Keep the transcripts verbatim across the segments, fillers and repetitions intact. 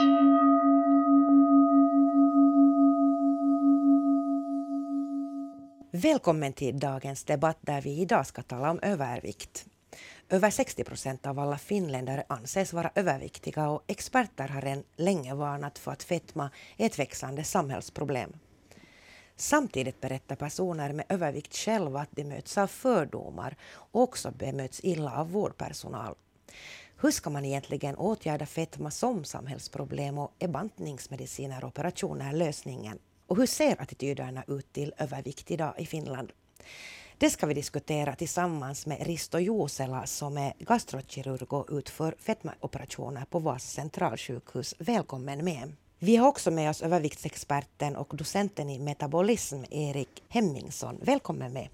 Välkommen till dagens debatt där vi idag ska tala om övervikt. Över sextio procent av alla finländare anses vara överviktiga och experter har än länge varnat för att fetma är ett växande samhällsproblem. Samtidigt berättar personer med övervikt själva att de möts av fördomar och också bemöts illa av vårdpersonal. Hur ska man egentligen åtgärda fetma som samhällsproblem och är bantningsmediciner och operationer lösningen? Och hur ser attityderna ut till övervikt idag i Finland? Det ska vi diskutera tillsammans med Risto Juusela som är gastrokirurg och utför fetmaoperationer på Vasa centralsjukhus. Välkommen med. Vi har också med oss överviktsexperten och docenten i metabolism Erik Hemmingsson. Välkommen med.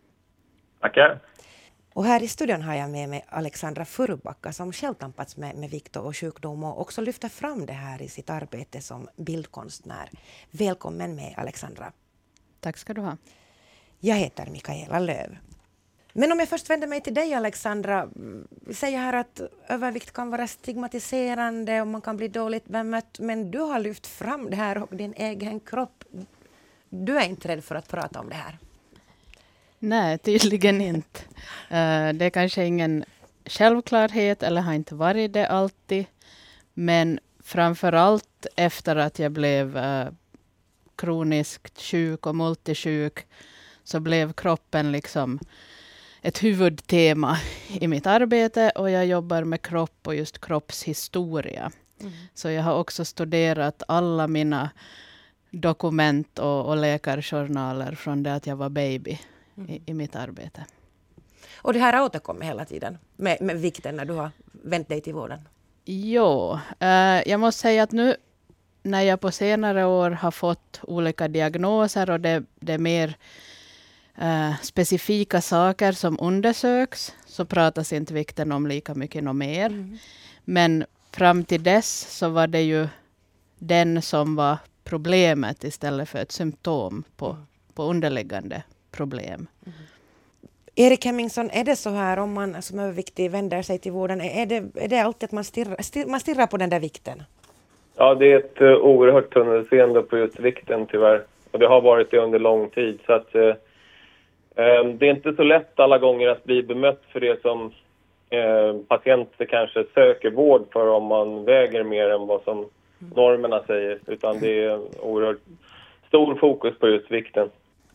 Tackar. Och här i studion har jag med mig Alexandra Furbacka som själv tampats med, med vikt och sjukdom och också lyfter fram det här i sitt arbete som bildkonstnär. Välkommen med Alexandra. Tack ska du ha. Jag heter Mikaela Löv. Men om jag först vänder mig till dig Alexandra, vi säger här att övervikt kan vara stigmatiserande och man kan bli dåligt bemött, men du har lyft fram det här och din egen kropp. Du är inte rädd för att prata om det här? Nej, tydligen inte. Uh, det är kanske ingen självklarhet eller har inte varit det alltid, men framförallt efter att jag blev uh, kroniskt sjuk och multisjuk så blev kroppen liksom ett huvudtema i mitt arbete och jag jobbar med kropp och just kroppshistoria. Mm. Så jag har också studerat alla mina dokument och, och läkarjournaler från det att jag var baby mm. i, i mitt arbete. Och det här återkommer hela tiden med, med vikten när du har vänt dig till vården? Jo, uh, jag måste säga att nu när jag på senare år har fått olika diagnoser och det, det är mer uh, specifika saker som undersöks så pratas inte vikten om lika mycket och mer. Mm. Men fram till dess så var det ju den som var problemet istället för ett symptom på, mm. på underliggande problem. Mm. Erik Hemmingsson, är det så här om man som överviktig vänder sig till vården, är det, är det alltid att man stirrar, stirrar, man stirrar på den där vikten? Ja, det är ett uh, oerhört tunnelseende på just vikten tyvärr. Och det har varit det under lång tid. Så att uh, um, det är inte så lätt alla gånger att bli bemött för det som uh, patienter kanske söker vård för om man väger mer än vad som normerna säger. Utan det är oerhört stor fokus på just vikten.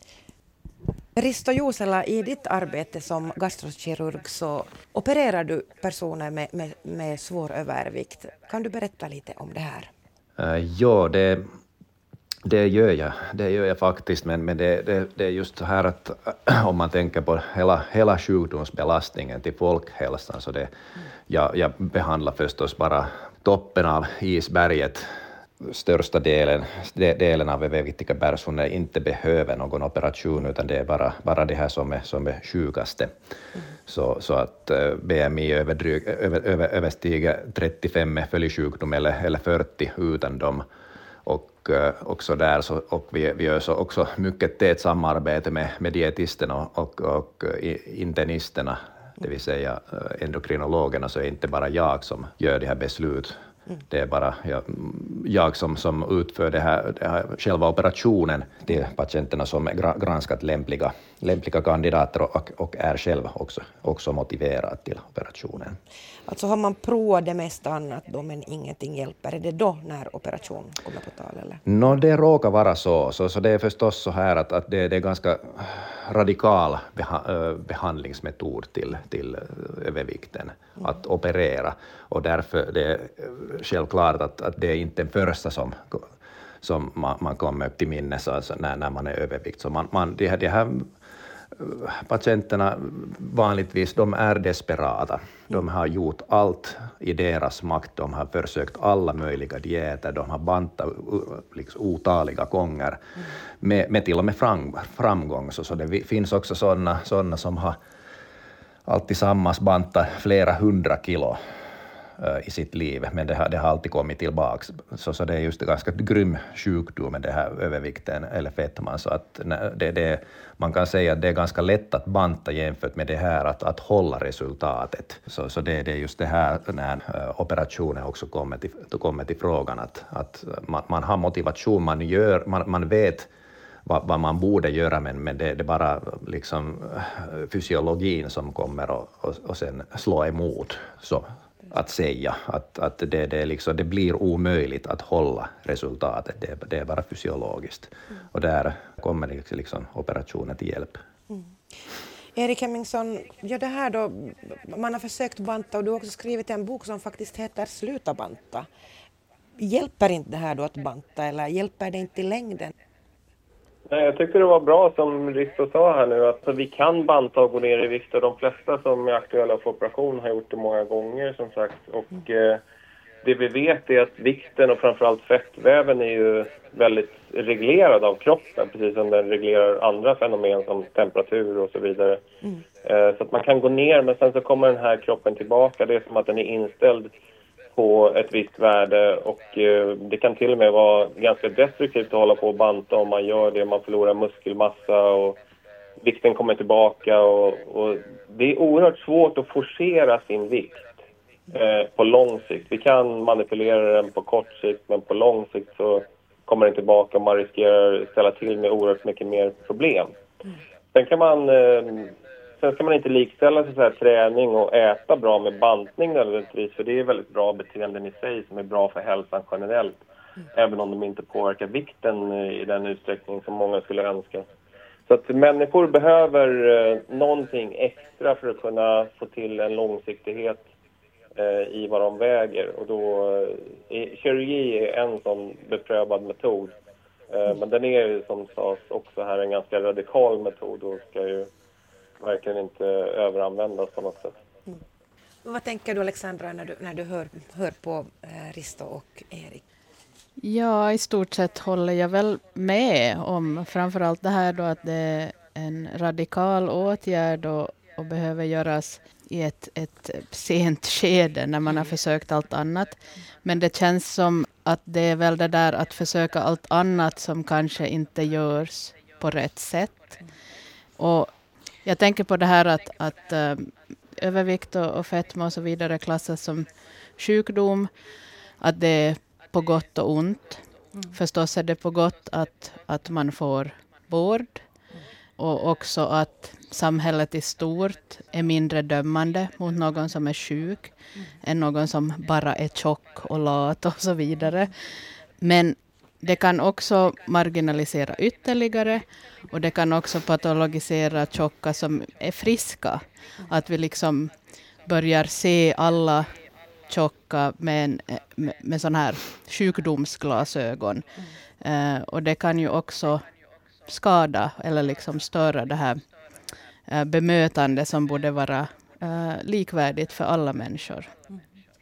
Risto Juusela, i ditt arbete som gastrokirurg så opererar du personer med, med, med svår övervikt. Kan du berätta lite om det här? Uh, ja, det, det gör jag. Det gör jag faktiskt, men, men det, det, det är just så här att om man tänker på hela, hela sjukdomsbelastningen till folkhälsan så det, mm. jag, jag behandlar förstås bara toppen av isberget. Största delen, delen av överviktiga personer inte behöver någon operation utan det är bara, bara det här som är, som är sjukaste. Mm. Så, så att B M I överdryg, över, över, överstiger trettiofem med följdsjukdom eller, eller fyrtio utan dem. Och också där så, och vi, vi gör så också mycket tätt samarbete med, med dietisterna och, och, och internisterna, det vill säga endokrinologerna, så är inte bara jag som gör det här beslut. Mm. Det är bara jag, jag som, som utför det här, det här själva operationen till patienterna som är granskat lämpliga, lämpliga kandidater och, och är själv också, också motiverad till operationen. Alltså har man provat det mesta annat då men ingenting hjälper, är det då när operation kommer på tal? Eller? No, det råkar vara så. Så, så det är förstås så här att, att det, det är ganska radikal beha, behandlingsmetod till, till övervikten, mm. att operera. Och därför det är självklart att, att det är inte den första som, som man, man kommer upp till minnes alltså när, när man är övervikt. Så man, man, det, det här patienterna vanligtvis, de är desperata. De har gjort allt i deras makt. De har försökt alla möjliga dieter. De har bantat liksom, otaliga gånger. Mm. Med, med till och med fram, framgång. Så, så det finns också sådana, sådana som har alltid tillsammans bantat flera hundra kilo uh, i sitt liv, men det har, det har alltid kommit tillbaka. Så, så det är just en ganska grym sjukdom med det här övervikten eller fetman. Så att det, det, man kan säga att det är ganska lätt att banta jämfört med det här att, att hålla resultatet. Så, så det, det är just det här när uh, operationen också kommer till, kommer till frågan att, att man, man har motivation, man, gör, man, man vet vad, vad man borde göra, men, men det, det är bara liksom fysiologin som kommer och, och, och sen slå emot, så att säga att, att det, det, liksom, det blir omöjligt att hålla resultatet, det, det är bara fysiologiskt. Mm. Och där kommer liksom operationen till hjälp. Mm. Erik Hemmingsson, ja det här då, man har försökt banta och du har också skrivit en bok som faktiskt heter Sluta banta. Hjälper inte det här då att banta eller hjälper det inte i längden? Nej, jag tycker det var bra som Risto sa här nu att vi kan banta och gå ner i vikt, och de flesta som är aktuella för operation har gjort det många gånger som sagt. Och eh, det vi vet är att vikten och framförallt fettväven är ju väldigt reglerad av kroppen, precis som den reglerar andra fenomen som temperatur och så vidare. Mm. Eh, så att man kan gå ner, men sen så kommer den här kroppen tillbaka. Det är som att den är inställd på ett visst värde, och eh, det kan till och med vara ganska destruktivt att hålla på och banta om man gör det. Man förlorar muskelmassa och vikten kommer tillbaka, och, och det är oerhört svårt att forcera sin vikt eh, på lång sikt. Vi kan manipulera den på kort sikt, men på lång sikt så kommer den tillbaka och man riskerar att ställa till med oerhört mycket mer problem. Sen kan man... Eh, Sen ska man inte likställa sig så här, träning och äta bra med bantning nödvändigtvis, för det är väldigt bra beteenden i sig som är bra för hälsan generellt, mm. även om de inte påverkar vikten i den utsträckning som många skulle önska. Så att människor behöver eh, någonting extra för att kunna få till en långsiktighet eh, i vad de väger, och då eh, kirurgi är en sån beprövad metod. Eh, mm. Men den är ju som sades också här en ganska radikal metod och ska ju verkligen inte överanvändas på något sätt. Mm. Vad tänker du, Alexandra, när du, när du hör, hör på eh, Risto och Erik? Ja, i stort sett håller jag väl med om framförallt det här då att det är en radikal åtgärd och, och behöver göras i ett, ett sent skede när man har försökt allt annat. Men det känns som att det är väl det där att försöka allt annat som kanske inte görs på rätt sätt. Och jag tänker på det här att, att äh, övervikt och, och fetma och så vidare klassas som sjukdom. Att det är på gott och ont. Mm. Förstås är det på gott att, att man får vård. Mm. Och också att samhället i stort är mindre dömande mot någon som är sjuk. Mm. Än någon som bara är tjock och lat och så vidare. Men det kan också marginalisera ytterligare, och det kan också patologisera tjocka som är friska. Att vi liksom börjar se alla tjocka med, en, med, med sån här sjukdomsglasögon. Mm. Uh, och det kan ju också skada eller liksom störa det här uh, bemötande som borde vara uh, likvärdigt för alla människor. Mm.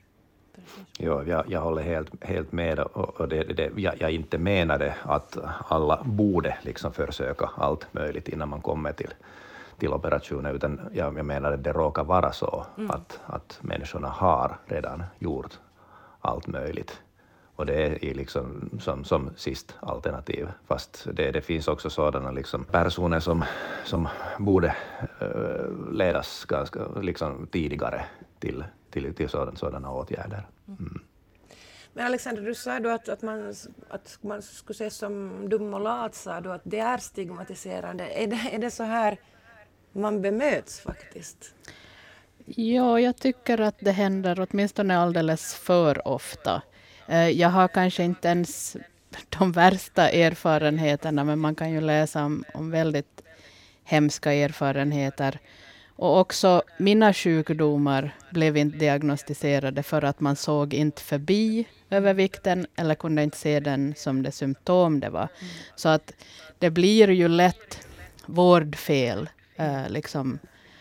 Ja, jag, jag håller helt, helt med, och, och det, det, jag, jag inte menade att alla borde liksom försöka allt möjligt innan man kommer till, till operationen, utan jag, jag menade att det råkar vara så mm. att, att människorna har redan gjort allt möjligt. Och det är liksom som, som sist alternativ. Fast det, det finns också sådana liksom personer som, som borde uh, ledas ganska liksom tidigare till, till, till sådana, sådana åtgärder. Mm. Men Alexander, du sa då att, att, man, att man skulle ses som dum och lat, sa du att det är stigmatiserande. Är det, är det så här man bemöts faktiskt? Ja, jag tycker att det händer åtminstone alldeles för ofta. Jag har kanske inte ens de värsta erfarenheterna, men man kan ju läsa om, om väldigt hemska erfarenheter. Och också mina sjukdomar blev inte diagnostiserade för att man såg inte förbi övervikten eller kunde inte se den som det symptom det var. Mm. Så att det blir ju lätt vårdfel eh, liksom,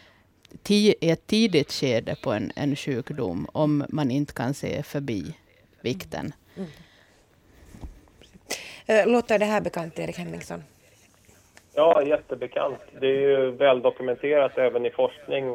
i ett tidigt skede på en, en sjukdom om man inte kan se förbi vikten. Mm. Mm. Låter det här bekant, Erik Hemmingsson? Ja, jättebekant. Det är ju väl dokumenterat även i forskning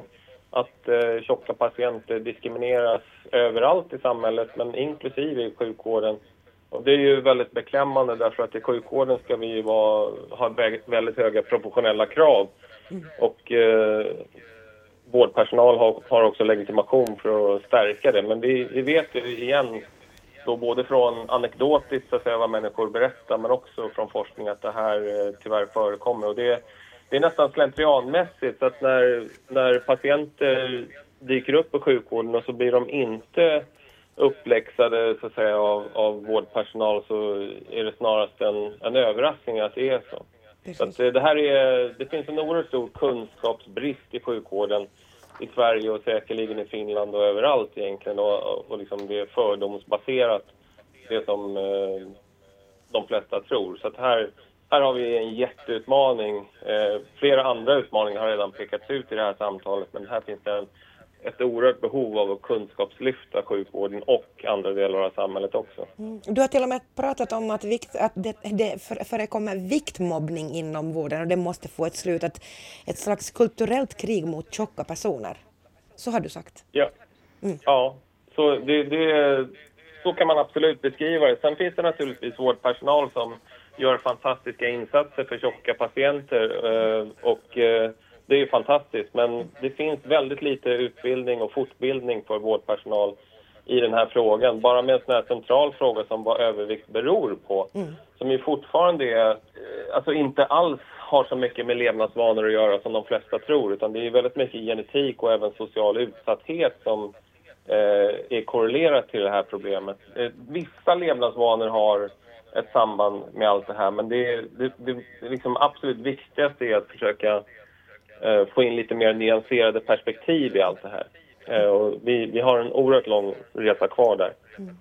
att eh, tjocka patienter diskrimineras överallt i samhället, men inklusive i sjukvården. Och det är ju väldigt beklämmande därför att i sjukvården ska vi ju vara, ha väldigt höga professionella krav. Mm. Och eh, vårdpersonal har, har också legitimation för att stärka det. Men vi, vi vet ju igen, då både från anekdotiskt så att säga, vad människor berättar, men också från forskning att det här eh, tyvärr förekommer. Och det, det är nästan slentrianmässigt, så att när, när patienter dyker upp på sjukvården och så blir de inte uppläxade så att säga, av, av vårdpersonal, så är det snarast en, en överraskning att det är så. Så att det, det, här är, det finns en oerhört stor kunskapsbrist i sjukvården i Sverige och säkerligen i Finland och överallt egentligen. Och, och liksom det är fördomsbaserat, det som eh, de flesta tror. Så att här, här har vi en jätteutmaning. Eh, flera andra utmaningar har redan pekats ut i det här samtalet, men här finns det en ett oerhört behov av att kunskapslyfta sjukvården och andra delar av samhället också. Mm. Du har till och med pratat om att, vikt, att det, det förekommer viktmobbning inom vården och det måste få ett slut, att ett slags kulturellt krig mot tjocka personer. Så har du sagt. Ja, mm. ja. Så, det, det, så kan man absolut beskriva det. Sen finns det naturligtvis vårdpersonal som gör fantastiska insatser för tjocka patienter och det är ju fantastiskt, men det finns väldigt lite utbildning och fortbildning för vårdpersonal i den här frågan. Bara med en sån här central fråga som vad övervikt beror på. Mm. Som ju fortfarande är, alltså inte alls har så mycket med levnadsvanor att göra som de flesta tror. Utan det är väldigt mycket genetik och även social utsatthet som eh, är korrelerat till det här problemet. Eh, vissa levnadsvanor har ett samband med allt det här, men det, det, det, det liksom absolut viktigaste är att försöka få in lite mer nyanserade perspektiv i allt det här. Och vi, vi har en oerhört lång resa kvar där. Mm.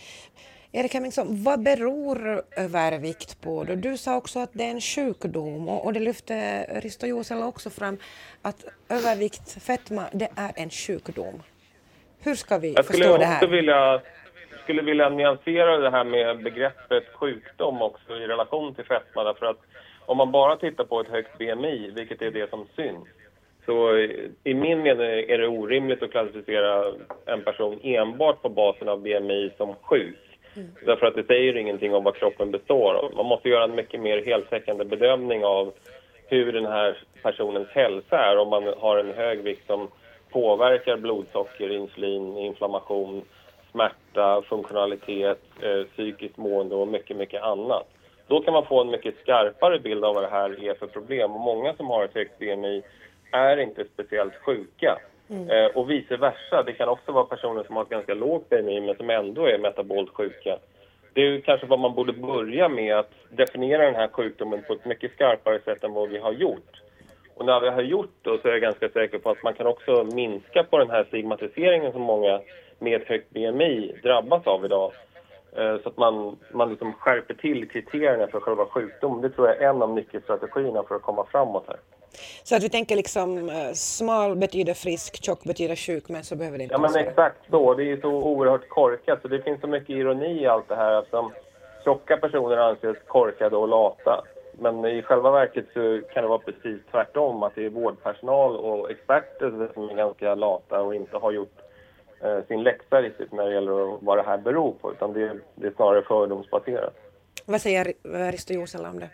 Erik Hemmingsson, vad beror övervikt på då? Du sa också att det är en sjukdom och, och det lyfte Risto Juusela också fram att övervikt, fetma, det är en sjukdom. Hur ska vi Jag förstå det här? Jag vilja, skulle vilja nyansera det här med begreppet sjukdom också i relation till fetma, därför att om man bara tittar på ett högt B M I, vilket är det som syns, så i min mening är det orimligt att klassificera en person enbart på basen av B M I som sjuk. Mm. Därför att det säger ingenting om vad kroppen består av. Man måste göra en mycket mer heltäckande bedömning av hur den här personens hälsa är. Om man har en hög vikt som påverkar blodsocker, insulin, inflammation, smärta, funktionalitet, eh, psykiskt mående och mycket, mycket annat. Då kan man få en mycket skarpare bild av vad det här är för problem. Och många som har ett högt B M I är inte speciellt sjuka. Mm. Eh, och vice versa. Det kan också vara personer som har ett ganska lågt B M I men som ändå är metabolt sjuka. Det är ju kanske vad man borde börja med, att definiera den här sjukdomen på ett mycket skarpare sätt än vad vi har gjort. Och när vi har gjort det så är jag ganska säker på att man kan också minska på den här stigmatiseringen som många med ett högt B M I drabbas av idag. Så att man, man liksom skärper till kriterierna för själva sjukdomen. Det tror jag är en av nyckelstrategierna för att komma framåt här. Så att vi tänker liksom smal betyder frisk, tjock betyder sjuk, men så behöver det inte Ja, men exakt så. Det är så oerhört korkat. Så det finns så mycket ironi i allt det här. Eftersom tjocka personer anses korkade och lata. Men i själva verket så kan det vara precis tvärtom. Att det är vårdpersonal och experter som är ganska lata och inte har gjort sin läxa riktigt när det gäller vad det här beror på, utan det är, det är snarare fördomsbaserat. Vad säger Risto Juusela om det?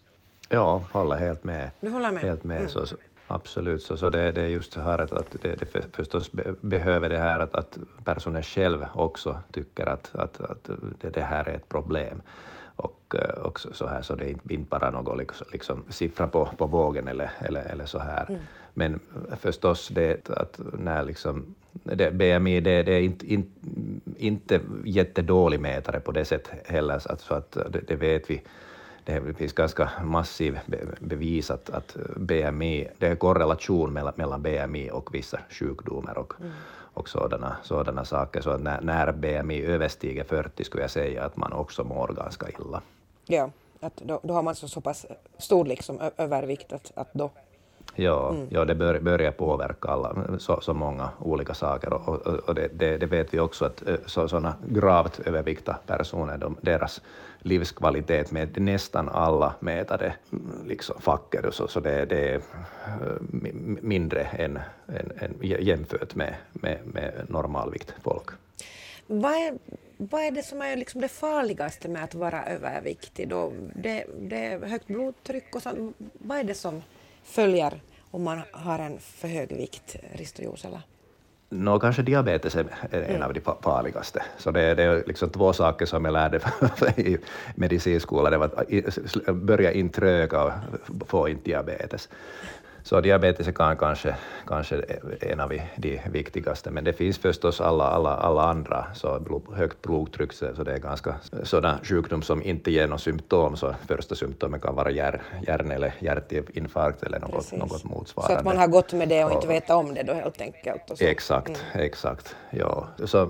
Ja, håller helt med. Du håller med? Helt med, mm. så, så, absolut. Så, så det, det är just så här att, att det, det förstås behöver det här att, att personen själv också tycker att, att, att det, det här är ett problem. Och också så här, så det är inte bara något liksom, liksom siffra på, på vågen eller, eller, eller så här. Mm. Men förstås det att när liksom det, B M I det, det är inte, inte, inte jättedålig mätare på det sättet heller, så att, så att det, det vet vi. Det finns ganska massiv bevis att, att B M I, det är korrelation mellan, mellan B M I och vissa sjukdomar och, mm. och sådana, sådana saker. Så när, när B M I överstiger fyrtio skulle jag säga att man också mår ganska illa. Ja, att då, då har man så, så pass stor liksom, övervikt att, att då... Ja, Mm. ja det bör, börjar påverka alla, så, så många olika saker. Och, och, och det, det, det vet vi också att så, sådana gravt övervikta personer, de, deras livskvalitet med nästan alla mätade liksom, facker, så, så det, det är mindre än, än, än jämfört med, med, med normalvikt folk. Vad är, vad är det som är liksom det farligaste med att vara överviktig? Då? Det, det är högt blodtryck och sånt. Vad är det som följer om man har en för hög vikt, Risto Juusela? Nå, kanske diabetes är en mm. av de farligaste. Så det, det är liksom två saker som jag lärde i medicinskolan. Det var att börja inte röka och få inte diabetes. Så diabetes är kanske, kanske en av de viktigaste, men det finns förstås alla, alla, alla andra, så blod, högt blodtryck, så det är ganska sådan sjukdom som inte ger någon symptom, så första symptomen kan vara hjär, hjärn- eller hjärtinfarkt eller något, något motsvarande. Så att man har gått med det och inte vet om det då helt enkelt. Och så. Exakt, mm. exakt, ja. Så,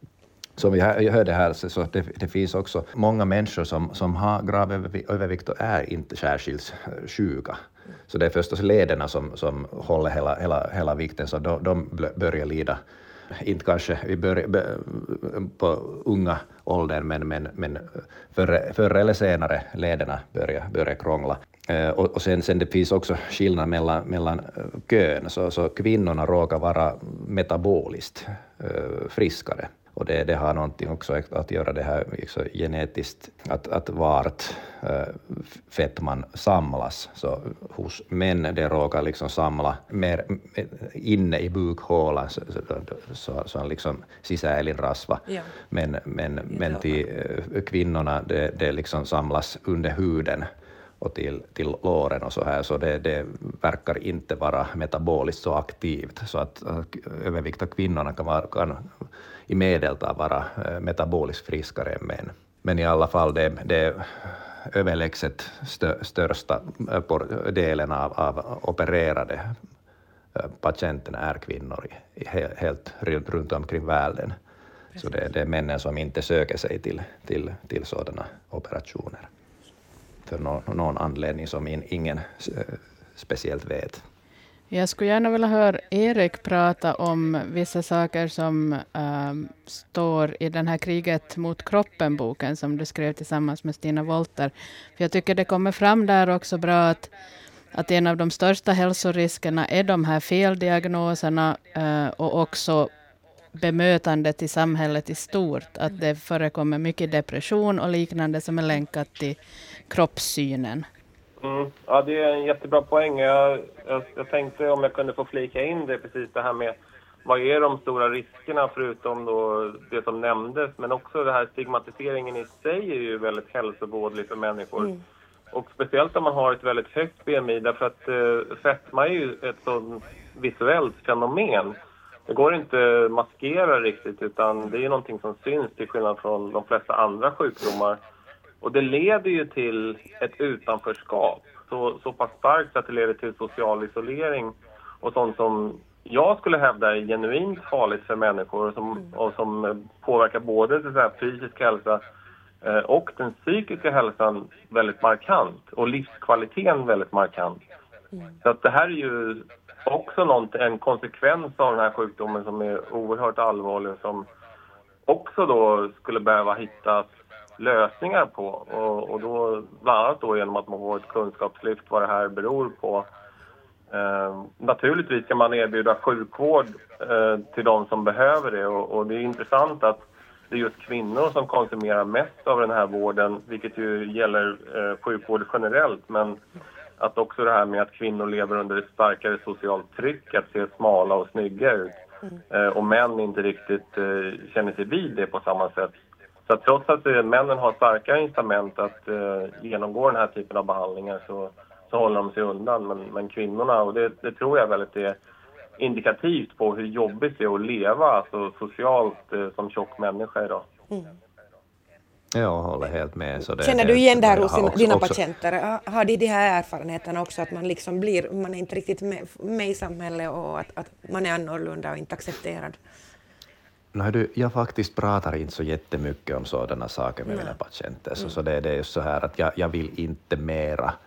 som vi hörde här, så det, det finns också många människor som, som har grav övervikt och är inte särskilt sjuka. Så det är förstås lederna som, som håller hela, hela, hela vikten, så de, de börjar lida. Inte kanske vi börjar, på unga åldern, men, men, men förr, förr eller senare lederna börjar, börjar krångla. Och, och sen, sen det finns också skillnad mellan, mellan kön, så, så kvinnorna råkar vara metaboliskt äh, friskare. Och det, det har någonting också att göra det här liksom genetiskt, att, att vart äh, fettman samlas. Så hos män det råkar liksom samla mer inne i bukhålan, så, så, så liksom sisäelinrasva. Ja. Men, men, men till äh, kvinnorna det, det liksom samlas under huden och till, till låren och så här, så det, det verkar inte vara metaboliskt så aktivt, så att, att överviktiga kvinnorna kan, vara, kan i medeltal vara metaboliskt friskare än män. Men i alla fall det, det överlägset stö, största delen av, av opererade patienterna är kvinnor i, helt runt omkring världen. Precis. Så det, det är männen som inte söker sig till, till, till sådana operationer. För någon, någon anledning som in, ingen speciellt vet. Jag skulle gärna vilja höra Erik prata om vissa saker som ähm, står i den här Kriget mot kroppen-boken som du skrev tillsammans med Stina Wolter. För jag tycker det kommer fram där också bra att, att en av de största hälsoriskerna är de här feldiagnoserna äh, och också bemötandet i samhället i stort. Att det förekommer mycket depression och liknande som är länkat till kroppssynen. Mm. Ja, det är en jättebra poäng. Jag, jag, jag tänkte om jag kunde få flika in det, precis det här med vad är de stora riskerna förutom då det som nämndes, men också det här stigmatiseringen i sig är ju väldigt hälsovådlig för människor. Mm. Och speciellt om man har ett väldigt högt B M I, därför att eh, fetma är ju ett sådant visuellt fenomen. Det går inte att maskera riktigt, utan det är någonting som syns till skillnad från de flesta andra sjukdomar. Och det leder ju till ett utanförskap så, så pass starkt att det leder till social isolering och sånt som jag skulle hävda är genuint farligt för människor och som, och som påverkar både så här, fysisk hälsa eh, och den psykiska hälsan väldigt markant och livskvaliteten väldigt markant. Mm. Så att det här är ju också något, en konsekvens av den här sjukdomen som är oerhört allvarlig och som också då skulle behöva hitta lösningar på, och, och då bland annat då genom att man får ett kunskapslyft vad det här beror på. Eh, naturligtvis kan man erbjuda sjukvård eh, till de som behöver det, och, och det är intressant att det är just kvinnor som konsumerar mest av den här vården, vilket ju gäller eh, sjukvård generellt, men att också det här med att kvinnor lever under ett starkare socialt tryck att se smala och snygga ut eh, och män inte riktigt eh, känner sig vid det på samma sätt. Så att trots att eh, männen har starkare incitament att eh, genomgå den här typen av behandlingar så, så håller de sig undan. Men, men kvinnorna, och det, det tror jag väldigt är indikativt på hur jobbigt det är att leva alltså socialt eh, som tjock människa idag. Mm. Jag håller helt med. Så det, Känner du det, igen det här hos också, dina också. patienter? Har de de här erfarenheterna också att man liksom blir, man är inte riktigt med, med i samhället och att, att man är annorlunda och inte accepterad? No, du, jag faktiskt pratar inte så jättemycket om sådana saker med Nej. mina patienter. Så, så det, det är just så här att jag, jag vill inte mera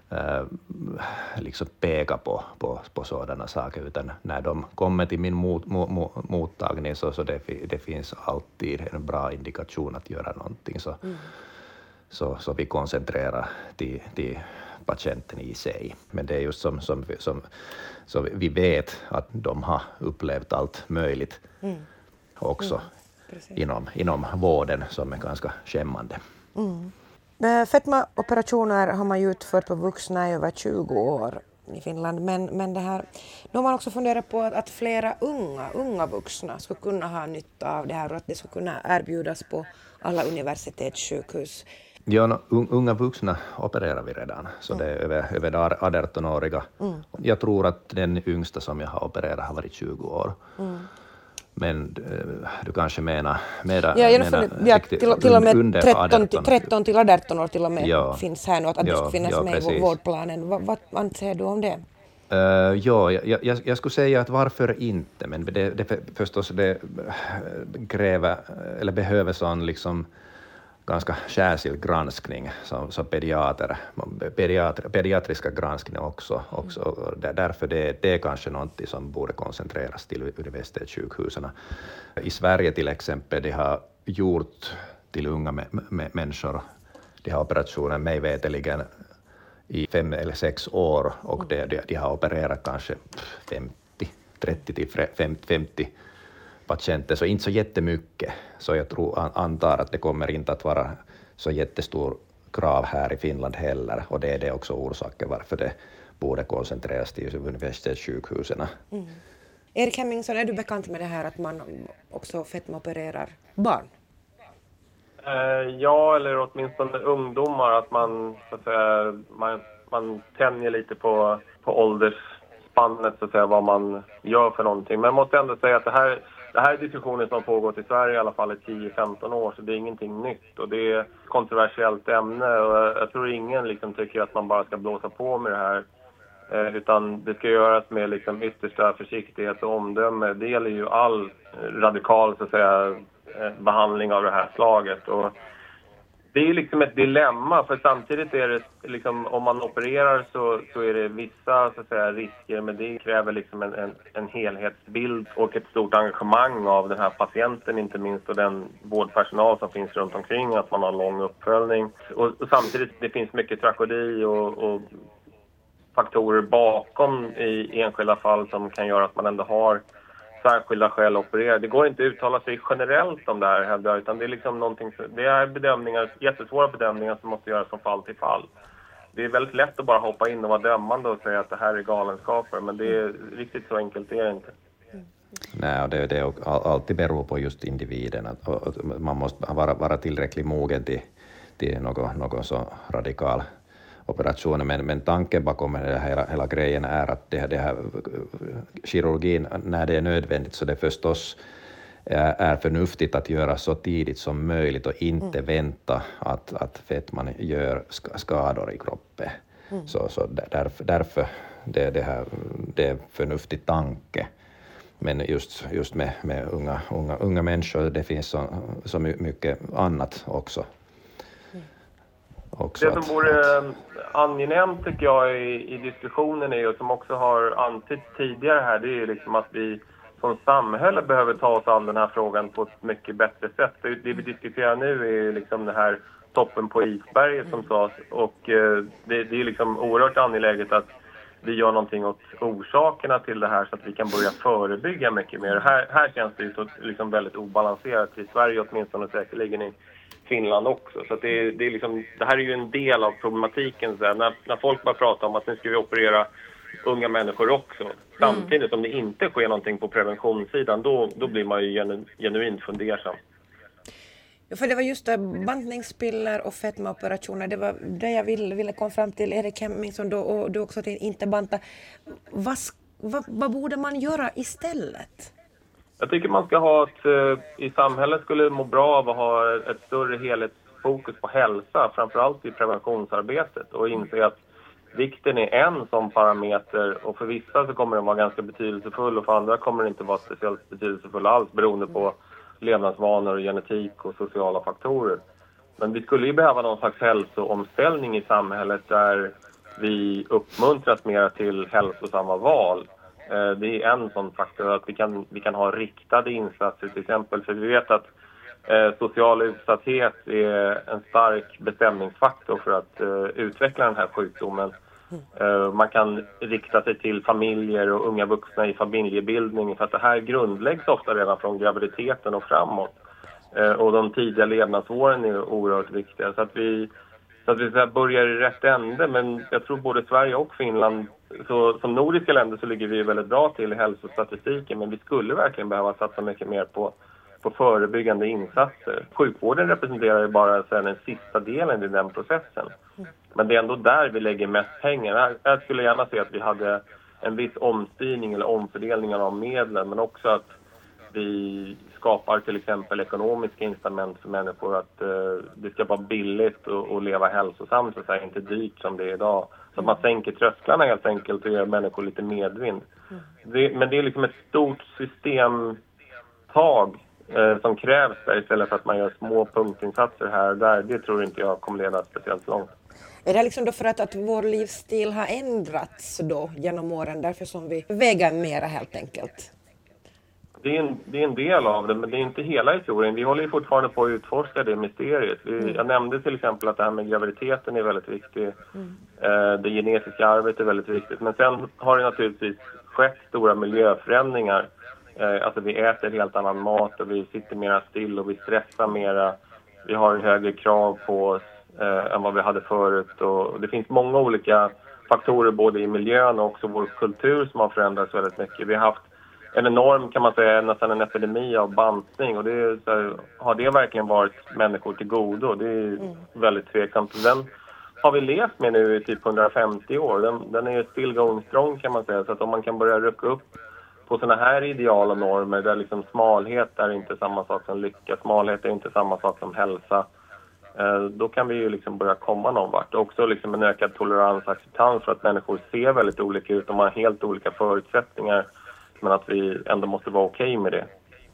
äh, liksom peka på, på, på sådana saker, utan när de kommer till min mot, mot, mot, mottagning så, så det, det finns alltid en bra indikation att göra någonting. Så, mm. så, så vi koncentrerar till, till patienten i sig. Men det är just som, som, som så vi vet att de har upplevt allt möjligt mm. också mm. inom, inom vården som är ganska skämmande. Mm. Fetmaoperationer har man ju utfört på vuxna i över tjugo år i Finland, men, men det här, nu har man också funderat på att flera unga, unga vuxna skulle kunna ha nytta av det här och att det skulle kunna erbjudas på alla universitetssjukhus. Ja, no, unga vuxna opererar vi redan, så mm. det är över, över arton-åriga. Mm. Jag tror att den yngsta som jag har opererat har varit tjugo år. Mm. Men du kanske menar... menar, ja, jag menar funderar, ja, till, till och med tretton, tretton till arton år till och med ja. finns här nu, att, att ja, det ska finnas ja, med precis. I vårdplanen. Vad, vad anser du om det? Uh, ja, jag, jag, jag skulle säga att varför inte, men det, det förstås det kräver, eller behöver sån liksom ganska särskild granskning som, som pediater, pediatr, pediatriska granskning också. också. Mm. Därför det, det är kanske något som borde koncentreras till universitetssjukhusen. I Sverige till exempel, de har gjort till unga me, me, människor de har operationer mig veteligen i fem eller sex år och de, de, de har opererat kanske femtio, trettio till femtio patienter, så inte så jättemycket. Så jag tror, antar att det kommer inte att vara så jättestor krav här i Finland heller. Och det är det också orsaken varför det borde koncentreras till universitetssjukhusen. Mm. Erik Hemmingsson, är du bekant med det här att man också fetmaopererar barn? Eh, ja, eller åtminstone ungdomar. Att man, så att säga, man, man tänjer lite på, på åldersspannet, så att säga, vad man gör för någonting. Men jag måste ändå säga att det här Det här är diskussioner som har pågått i Sverige i alla fall i tio femton år, så det är ingenting nytt. Och det är ett kontroversiellt ämne och jag tror ingen liksom tycker att man bara ska blåsa på med det här. Eh, utan det ska göras med liksom yttersta försiktighet och omdöme. Det gäller ju all radikal, så att säga, behandling av det här slaget. Och det är liksom ett dilemma, för samtidigt är det liksom, om man opererar så, så är det vissa, så att säga, risker, men det kräver liksom en, en, en helhetsbild och ett stort engagemang av den här patienten, inte minst, och den vårdpersonal som finns runt omkring, att man har lång uppföljning. Och, och samtidigt det finns mycket tragedi och, och faktorer bakom i enskilda fall som kan göra att man ändå har särskilda skäl att operera. Det går inte att uttala sig generellt om det här, hävdar, utan det är liksom någonting, det är bedömningar, jättesvåra bedömningar som måste göras från fall till fall. Det är väldigt lätt att bara hoppa in och vara dömande och säga att det här är galenskaper, men det är riktigt så enkelt det är inte. Nej, det, det alltid beror på just individen. Att, och, man måste vara, vara tillräckligt mogen till, till något, något så radikal operationer, men, men tanken bakom det hela, hela grejen är att det, det här kirurgin, när det är nödvändigt, så det förstås är, är förnuftigt att göra så tidigt som möjligt och inte mm. vänta att, att fetman gör skador i kroppen. Mm. Så, så därför, därför det, det, här, det är en förnuftig tanke. Men just, just med, med unga, unga, unga människor, det finns så, så mycket annat också. Också det som att, vore att... angenämt tycker jag i, i diskussionen är, och som också har antytts tidigare här, det är liksom att vi som samhälle behöver ta oss an den här frågan på ett mycket bättre sätt. Det, det vi diskuterar nu är liksom det här toppen på isberget som sades, och eh, det, det är liksom oerhört angeläget att vi gör någonting åt orsakerna till det här så att vi kan börja förebygga mycket mer. Här, här känns det ju så liksom väldigt obalanserat i Sverige åtminstone, säkerligen i Finland också. Så att det, är, det, är liksom, det här är ju en del av problematiken. Så här, när, när folk bara pratar om att nu ska vi operera unga människor också, mm. samtidigt som det inte sker någonting på preventionssidan, då, då blir man ju genu, genuint fundersam. Ja, för det var just det, bantningspiller och fetmaoperationer, det var det jag ville, ville komma fram till. Erik Hemmingsson då, och du också till inte banta. Vad, vad, vad borde man göra istället? Jag tycker man ska ha ett, eh, i samhället skulle må bra av att ha ett större helhetsfokus på hälsa, framförallt i preventionsarbetet, och inse att vikten är en som parameter, och för vissa så kommer den vara ganska betydelsefull och för andra kommer den inte vara speciellt betydelsefull alls, beroende på levnadsvanor, genetik och sociala faktorer. Men vi skulle ju behöva någon slags hälsoomställning i samhället där vi uppmuntras mer till hälsosamma val. Eh, det är en sån faktor att vi kan, vi kan ha riktade insatser till exempel. För vi vet att eh, social utsatthet är en stark bestämningsfaktor för att eh, utveckla den här sjukdomen. Eh, man kan rikta sig till familjer och unga vuxna i familjebildning för att det här grundläggs ofta redan från graviditeten och framåt. Eh, och de tidiga levnadsåren är oerhört viktiga. Så att vi, så att vi så här börjar i rätt ände, men jag tror både Sverige och Finland, så, som nordiska länder så ligger vi väldigt bra till i hälsostatistiken, men vi skulle verkligen behöva satsa mycket mer på, på förebyggande insatser. Sjukvården representerar ju bara så här, den sista delen i den processen. Men det är ändå där vi lägger mest pengar. Jag skulle gärna se att vi hade en viss omstyrning eller omfördelning av medlen, men också att vi skapar till exempel ekonomiska incitament för människor att uh, det ska vara billigt och, och leva hälsosamt och så här, inte dyrt som det är idag. Så att man sänker trösklarna helt enkelt och gör människor lite medvind. Det, men det är liksom ett stort systemtag uh, som krävs där istället för att man gör små punktinsatser här och där. Det tror inte jag kommer leda speciellt långt. Är det liksom då för att, att vår livsstil har ändrats då genom åren, därför som vi väger mera helt enkelt? Det är, en, det är en del av det, men det är inte hela historien. Vi håller ju fortfarande på att utforska det mysteriet. Vi, mm. Jag nämnde till exempel att det här med graviditeten är väldigt viktigt. Mm. Eh, det genetiska arvet är väldigt viktigt. Men sen har det naturligtvis skett stora miljöförändringar. Eh, alltså vi äter helt annan mat och vi sitter mera still och vi stressar mera. Vi har högre krav på oss eh, än vad vi hade förut. Och det finns många olika faktorer både i miljön och också vår kultur som har förändrats väldigt mycket. Vi har haft en enorm, kan man säga, nästan en epidemi av bantning. Och det är, så här, har det verkligen varit människor till godo? Det är mm. väldigt tveksamt. Den har vi levt med nu i typ hundrafemtio år. Den, den är ju still going strong, kan man säga. Så att om man kan börja rycka upp på såna här ideal och normer där liksom smalhet är inte samma sak som lycka, smalhet är inte samma sak som hälsa, eh, då kan vi ju liksom börja komma någon vart. Också liksom en ökad tolerans och acceptans för att människor ser väldigt olika ut. De har helt olika förutsättningar. Men att vi ändå måste vara okej med det.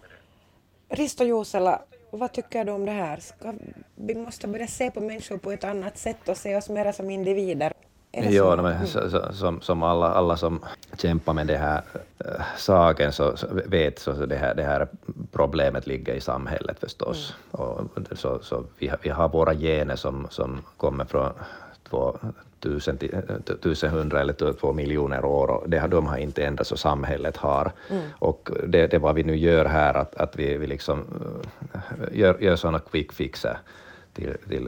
Risto Juusela, vad tycker du om det här? Ska, vi måste börja se på människor på ett annat sätt och se oss mer som individer. Ja, men, så, så, som, som alla, alla som kämpar med det här äh, saken så, så vet så, så det, här, det här problemet ligger i samhället förstås. Mm. Och, så, så vi, vi har våra gener som, som kommer från två tusen, tusen hundra eller två miljoner år och det, de har inte ändrats och samhället har. Mm. Och det, det vad vi nu gör här att, att vi, vi liksom gör, gör sådana quick fixer till, till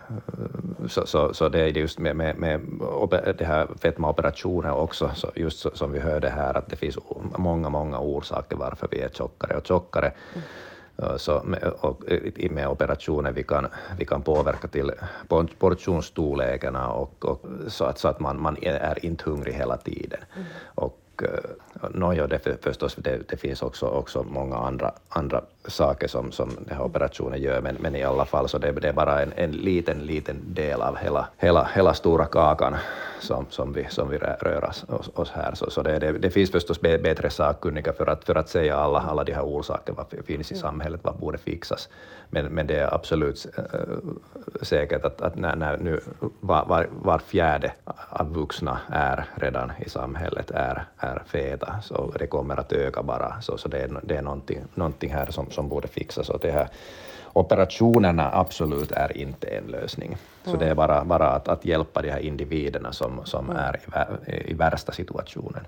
så, så, så det är just med, med, med det här fetmaoperationer också, så just så, som vi hörde här att det finns många, många orsaker varför vi är tjockare och tjockare. Mm. Så med, och med operationer vi kan, vi kan påverka till portionsstorlekarna och, och så att, så att man, man är inte hungrig hela tiden. Mm. Och no, ja, det, förstås, det, det finns också, också många andra, andra saker som, som den här operationen gör, men, men i alla fall så det, det är bara en, en liten, liten del av hela, hela, hela stora kakan som, som, vi, som vi rör oss, oss här. Så, så det, det, det finns förstås bättre sakkunniga för att, för att säga alla, alla de här orsaker vad finns i samhället, vad borde fixas. Men, men det är absolut äh, säkert att, att när, när nu var, var, var fjärde av vuxna är redan i samhället är, är feta, så det kommer att öka bara. Så, så det är, det är någonting, någonting här som, som borde fixas. Och det här, operationerna absolut är inte en lösning. Så mm. det är bara, bara att, att hjälpa de här individerna som, som mm. är i, i värsta situationen.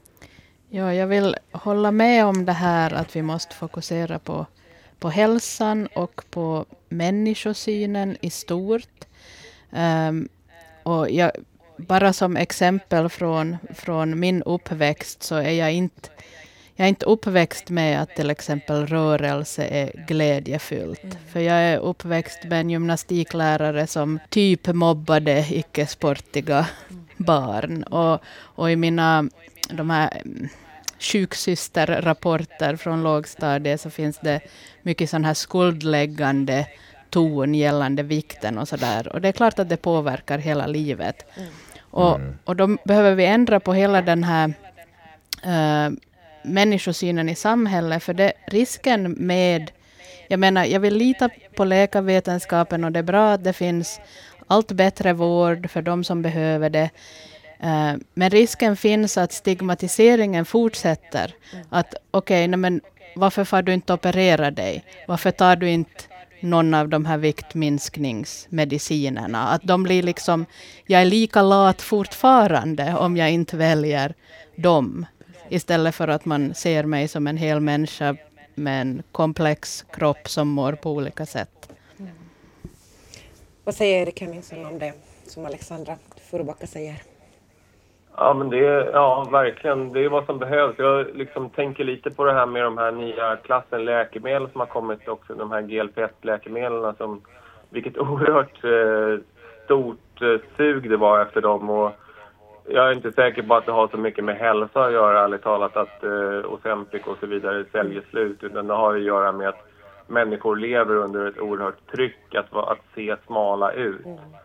Ja, jag vill hålla med om det här att vi måste fokusera på, på hälsan och på människosynen i stort. Um, och jag, bara som exempel från, från min uppväxt så är jag inte, jag är inte uppväxt med att till exempel rörelse är glädjefyllt. Mm. För jag är uppväxt med en gymnastiklärare som typ mobbade icke-sportiga mm. barn. Och, och i mina de här sjuksysterrapporter från lågstadiet så finns det mycket sån här skuldläggande ton gällande vikten och sådär. Och det är klart att det påverkar hela livet. Mm. Och, mm. och då behöver vi ändra på hela den här uh, människosynen i samhället. För det risken med, jag menar, jag vill lita på läkarvetenskapen och det är bra att det finns allt bättre vård för de som behöver det. Uh, men risken finns att stigmatiseringen fortsätter. Mm. Att okej, okay, men varför får du inte operera dig? Varför tar du inte någon av de här viktminskningsmedicinerna? Att de blir liksom, jag är lika lat fortfarande om jag inte väljer dem. Istället för att man ser mig som en hel människa med en komplex kropp som mår på olika sätt. Mm. Vad säger Erik Hemmingsson om det som Alexandra Furubacka säger? Ja, men det är, ja, verkligen. Det är vad som behövs. Jag liksom tänker lite på det här med de här nya klassen läkemedel som har kommit också. De här G L P ett-läkemedlen som, vilket oerhört eh, stort eh, sug det var efter dem. Och jag är inte säker på att det har så mycket med hälsa att göra, ärligt talat, att eh, Ozempic och så vidare säljer slut. Utan det har att göra med att människor lever under ett oerhört tryck att, att se smala ut.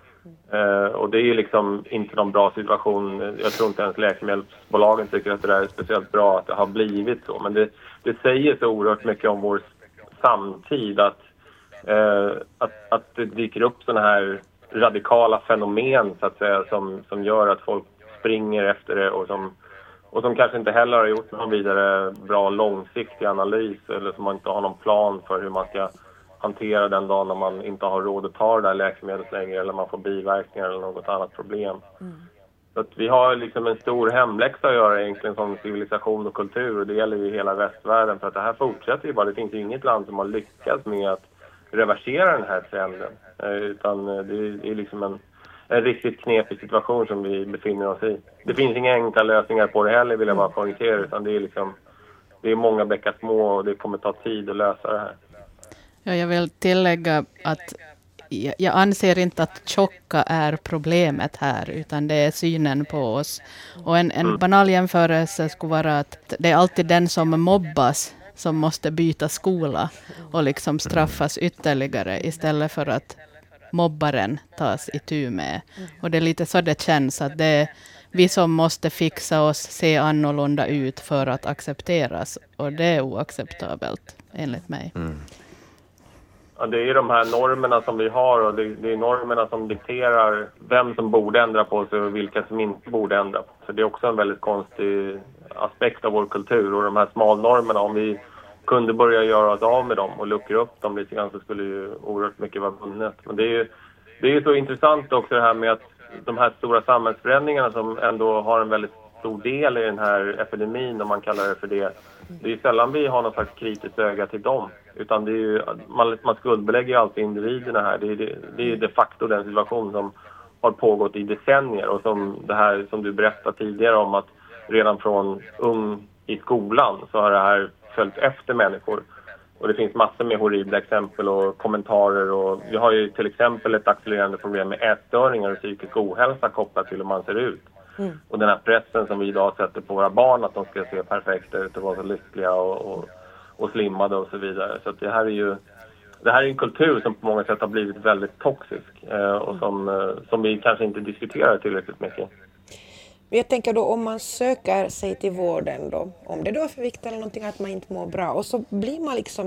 Uh, och det är ju liksom inte någon bra situation. Jag tror inte ens läkemedelsbolagen tycker att det där är speciellt bra att det har blivit så. Men det, det säger så oerhört mycket om vår samtid att, uh, att, att det dyker upp sådana här radikala fenomen så att säga, som, som gör att folk springer efter det och som, och som kanske inte heller har gjort någon vidare bra långsiktig analys eller som man inte har någon plan för hur man ska hantera den dagen när man inte har råd att ta det där läkemedlet längre eller man får biverkningar eller något annat problem. Mm. Så att vi har liksom en stor hemläxa att göra egentligen som civilisation och kultur, och det gäller ju hela västvärlden, för att det här fortsätter ju bara. Det finns ju inget land som har lyckats med att reversera den här trenden, utan det är liksom en, en riktigt knepig situation som vi befinner oss i. Det finns inga enkla lösningar på det heller, vill jag bara poängtera, utan det är liksom, det är många bäckar små och det kommer ta tid att lösa det här. Ja, jag vill tillägga att jag anser inte att tjocka är problemet här, utan det är synen på oss. Och en, en banal jämförelse skulle vara att det är alltid den som mobbas som måste byta skola och liksom straffas ytterligare istället för att mobbaren tas itu med. Och det är lite så det känns, att det är vi som måste fixa oss, se annorlunda ut för att accepteras. Och det är oacceptabelt enligt mig. Mm. Ja, det är de här normerna som vi har, och det, det är normerna som dikterar vem som borde ändra på sig och vilka som inte borde ändra på sig. Det är också en väldigt konstig aspekt av vår kultur, och de här smalnormerna, om vi kunde börja göra oss av med dem och luckra upp dem lite grann, så skulle ju oerhört mycket vara vunnet. Men det är ju det är ju så intressant också det här med att de här stora samhällsförändringarna som ändå har en väldigt stor del i den här epidemin, om man kallar det för det. Det är ju sällan vi har något slags kritiskt öga till dem. Utan det är ju, man, man skuldbelägger ju alltid individerna här. Det är, det, det är de facto den situation som har pågått i decennier. Och som det här som du berättade tidigare om, att redan från ung i skolan så har det här följt efter människor. Och det finns massor med horribla exempel och kommentarer. Och vi har ju till exempel ett accelererande problem med ätstörningar och psykisk ohälsa kopplat till hur man ser ut. Mm. Och den här pressen som vi idag sätter på våra barn, att de ska se perfekta ut och vara så lyckliga och, och, och slimmade och så vidare. Så att det här är ju det här är en kultur som på många sätt har blivit väldigt toxisk eh, och som, eh, som vi kanske inte diskuterar tillräckligt mycket. Jag tänker då, om man söker sig till vården då, om det då är för vikt eller någonting, att man inte mår bra, och så blir man liksom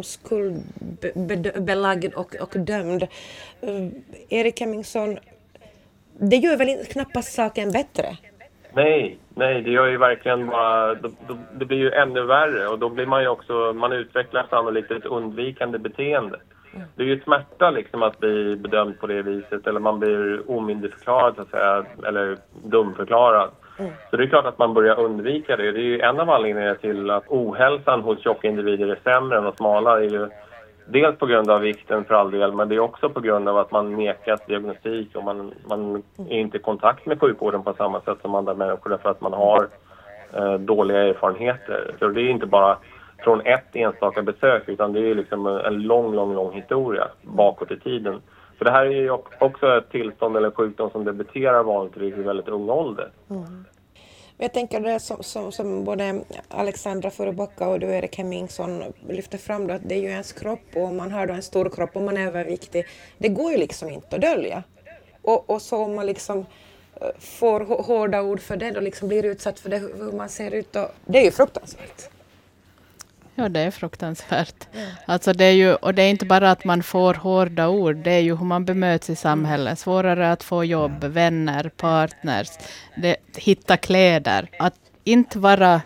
skuldbelagd och, och dömd. Uh, Erik Hemmingsson, det gör väl knappast saken bättre? Nej, nej, det gör ju verkligen bara, då, då, det blir ju ännu värre, och då blir man ju också, man utvecklar sannolikt ett undvikande beteende. Mm. Det är ju smärta liksom att bli bedömd på det viset, eller man blir omyndigförklarad så att säga, eller dumförklarad. Mm. Så det är klart att man börjar undvika det. Det är ju en av anledningarna till att ohälsan hos tjocka individer är sämre än hos smala. Det är ju dels på grund av vikten för all del, men det är också på grund av att man nekas diagnostik och man, man är inte i kontakt med sjukvården på samma sätt som andra människor, därför att man har eh, dåliga erfarenheter. Så det är inte bara från ett enstaka besök, utan det är liksom en lång, lång, lång historia bakåt i tiden. För det här är ju också ett tillstånd eller sjukdom som debuterar vanligtvis i väldigt ung ålder. Mm. Jag tänker det som, som, som både Alexandra Furubacka och du Erik Hemmingsson lyfter fram då, att det är ju ens kropp, och om man har då en stor kropp och man är överviktig, det går ju liksom inte att dölja. Och, och så om man liksom får hårda ord för det och liksom blir utsatt för det, hur man ser ut, och det är ju fruktansvärt. Ja, det är fruktansvärt. Mm. Alltså det är ju, och det är inte bara att man får hårda ord, det är ju hur man bemöts i samhället. Svårare att få jobb, vänner, partners, det, hitta kläder. Att inte vara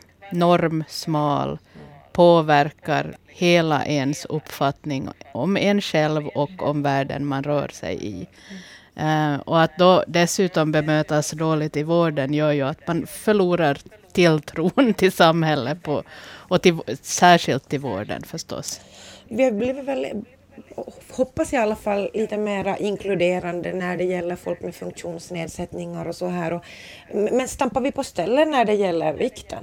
normsmal påverkar hela ens uppfattning om en själv och om världen man rör sig i. Uh, och att då dessutom bemötas dåligt i vården gör ju att man förlorar tilltron till samhället på, och till, särskilt till vården förstås. Vi har blivit väl, hoppas i alla fall, lite mer inkluderande när det gäller folk med funktionsnedsättningar och så här. Och, men stampar vi på ställen när det gäller vikten?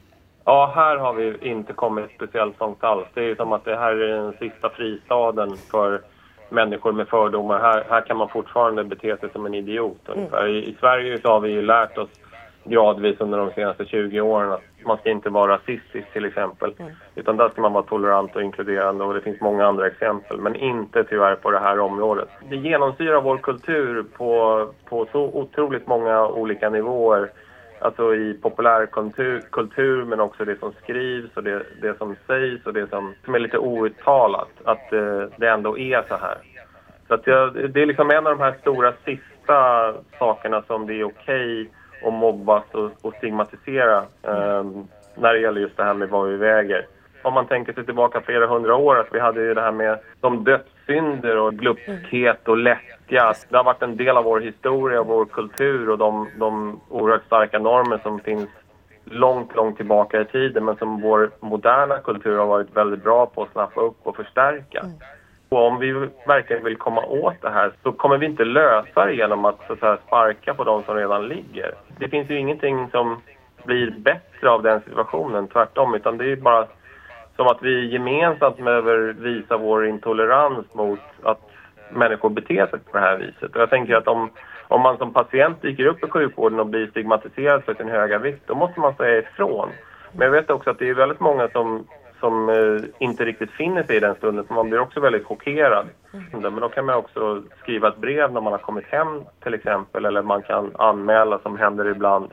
Ja, här har vi inte kommit speciellt långt alls. Det är som att det här är den sista fristaden för människor med fördomar. Här, här kan man fortfarande bete sig som en idiot ungefär. Mm. I, I Sverige så har vi ju lärt oss gradvis under de senaste tjugo åren att man ska inte vara rasistisk till exempel. Mm. Utan där ska man vara tolerant och inkluderande, och det finns många andra exempel. Men inte tyvärr på det här området. Det genomsyrar vår kultur på, på så otroligt många olika nivåer. Alltså i populärkultur kultur, men också det som skrivs och det, det som sägs och det som, som är lite outtalat. Att eh, det ändå är så här. Så att jag, det är liksom en av de här stora sista sakerna som det är okej att mobbas och, och stigmatisera eh, när det gäller just det här med vad vi väger. Om man tänker sig tillbaka flera hundra år, att vi hade ju det här med de dödssynder och glupskhet och lättja. Det har varit en del av vår historia och vår kultur och de, de oerhört starka normer som finns långt, långt tillbaka i tiden, men som vår moderna kultur har varit väldigt bra på att snappa upp och förstärka. Mm. Och om vi verkligen vill komma åt det här så kommer vi inte lösa det genom att, så att säga, sparka på de som redan ligger. Det finns ju ingenting som blir bättre av den situationen, tvärtom, utan det är bara som att vi gemensamt behöver visa vår intolerans mot att människor beter sig på det här viset. Och jag tänker att om, om man som patient dyker upp i sjukvården och blir stigmatiserad för sin höga vikt, då måste man säga ifrån. Men jag vet också att det är väldigt många som, som eh, inte riktigt finner sig i den stunden, så man blir också väldigt chockerad. Mm. Men då kan man också skriva ett brev när man har kommit hem till exempel, eller man kan anmäla, som händer ibland.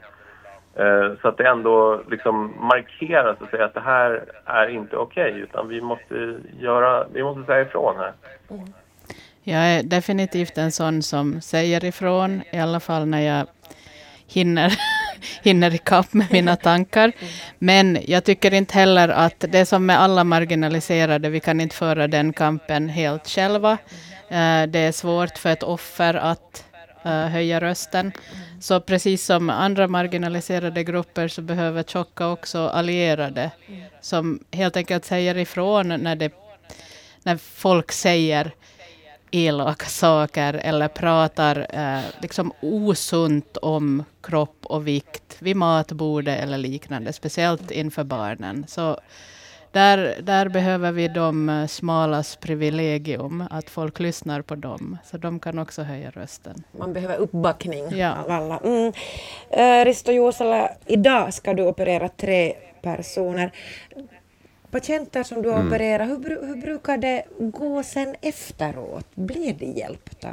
Så att det ändå liksom markeras och säga att det här är inte okej, okay, utan vi måste göra, vi måste säga ifrån här. Mm. Jag är definitivt en sån som säger ifrån, i alla fall när jag hinner, hinner ikapp med mina tankar. Men jag tycker inte heller att det som med alla marginaliserade, vi kan inte föra den kampen helt själva. Det är svårt för ett offer att uh, höja rösten. Så precis som andra marginaliserade grupper så behöver tjocka också allierade som helt enkelt säger ifrån när, det, när folk säger elaka saker eller pratar eh, liksom osunt om kropp och vikt vid matbordet eller liknande, speciellt inför barnen. Så där, där behöver vi de smalas privilegium, att folk lyssnar på dem, så de kan också höja rösten. Man behöver uppbackning ja. av alla. Mm. Uh, Risto Juusala, idag ska du operera tre personer. Patienter som du har mm. opererat, hur, hur brukar det gå sen efteråt? Blir de hjälpta?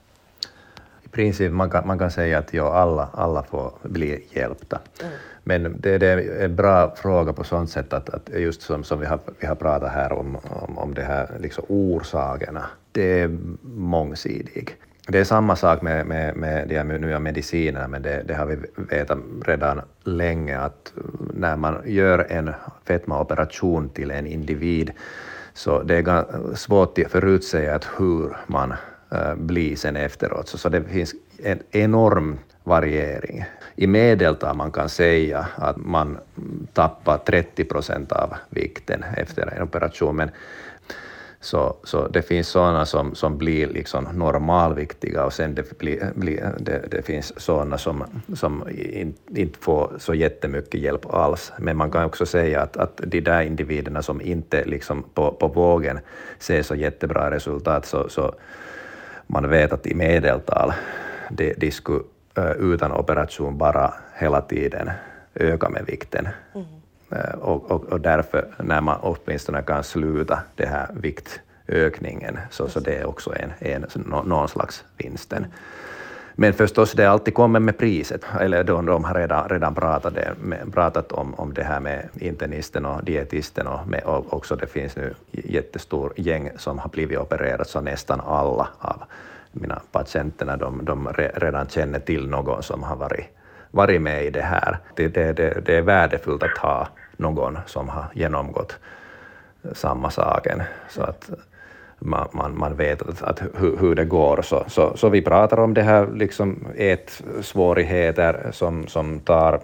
I princip man kan, man kan säga att ja, alla, alla får bli hjälpta. Mm. Men det, det är en bra fråga på sånt sätt att, att just som, som vi, har, vi har pratat här om, om, om det här liksom orsakerna, det är mångsidig. Det är samma sak med, med, med de nya medicinerna, men det, det har vi vetat redan länge att när man gör en fetmaoperation till en individ så det är svårt att förutsäga att hur man äh, blir sen efteråt. Så, så det finns en enorm variering. I medeltal man kan säga att man tappar trettio procent av vikten efter en operation, men Så, så det finns sådana som, som blir liksom normalviktiga och sen det, blir, blir, det, det finns sådana som, som in, inte får så jättemycket hjälp alls. Men man kan också säga att, att de där individerna som inte liksom på, på vågen ser så jättebra resultat, så, så man vet att i medeltal de, de skulle utan operation bara hela tiden öka med vikten. Mm. Och, och, och därför när man åtminstone kan sluta det här viktökningen så, så det är också en, en, någon slags vinsten. Men förstås, det alltid kommer med priset. Eller de, de har redan, redan pratat, med, pratat om, om det här med internisten och dietisten. Och, med, och också det finns nu jättestor gäng som har blivit opererat, så nästan alla av mina patienterna de, de redan känner till någon som har varit, varit med i det här. Det, det, det, det är värdefullt att ha någon som har genomgått samma saken. Så att Man, man, man vet att, att hur, hur det går. Så, så, så vi pratar om det här liksom ätsvårigheter som, som tar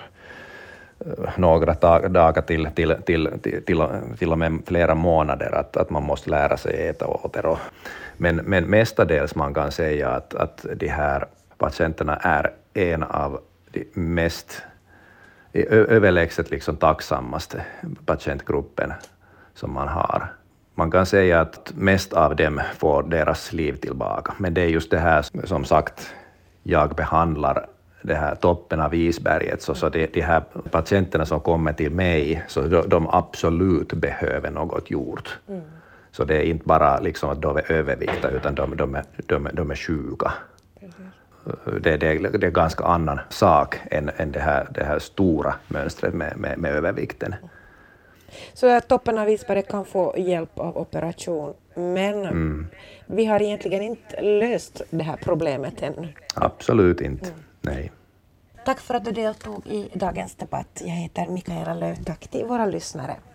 några dagar till, till, till, till, till, till och med flera månader, att, att man måste lära sig äta åter. Men, men mestadels man kan säga att, att de här patienterna är en av de mest överlägset liksom tacksammaste patientgruppen som man har. Man kan säga att mest av dem får deras liv tillbaka. Men det är just det här, som sagt, jag behandlar det här toppen av isberget. Så, så de, de här patienterna som kommer till mig, så de, de absolut behöver något gjort. Mm. Så det är inte bara liksom att de är överviktiga, utan de, de, är, de, de är sjuka. Det, det, det är ganska annan sak än, än det, här, det här stora mönstret med, med, med övervikten. Så att toppen av isberget kan få hjälp av operation, men mm. vi har egentligen inte löst det här problemet ännu. Absolut inte, mm. nej. Tack för att du deltog i dagens debatt. Jag heter Mikaela Löv. Tack till våra lyssnare.